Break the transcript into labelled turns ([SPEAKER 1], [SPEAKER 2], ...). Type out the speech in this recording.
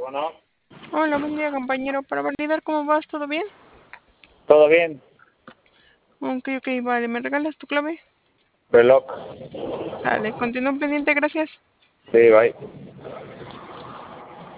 [SPEAKER 1] ¿no?
[SPEAKER 2] Hola, buen día, compañero. Para validar cómo vas, ¿todo bien?
[SPEAKER 1] ¿Todo bien?
[SPEAKER 2] Ok, vale. ¿Me regalas tu clave?
[SPEAKER 1] Reloj.
[SPEAKER 2] Sale, continúo pendiente, gracias.
[SPEAKER 1] Sí, bye.